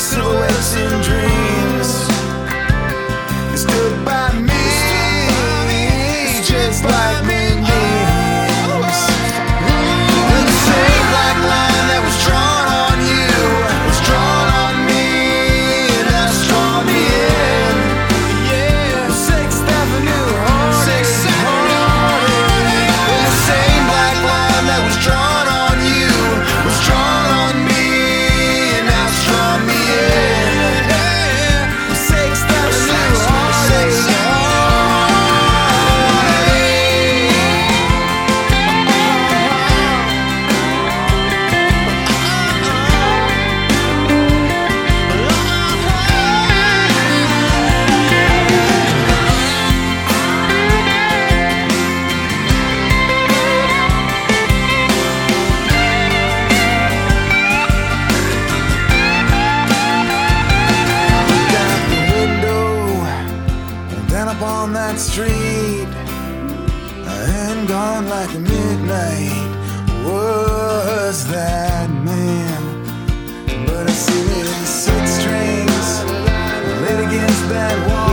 silhouettes in dreams. They stood by me, just like moonbeams. And the same black line that was drawn on you was drawn on me, and that's drawn me in. Yeah, 6th Avenue, Sixth Avenue. And the same black line that was drawn on you was drawn on me, and that's drawn me in. 6th Avenue, Sixth Avenue. On that street and gone like a midnight was that man. But I see 6 strings laid against that wall.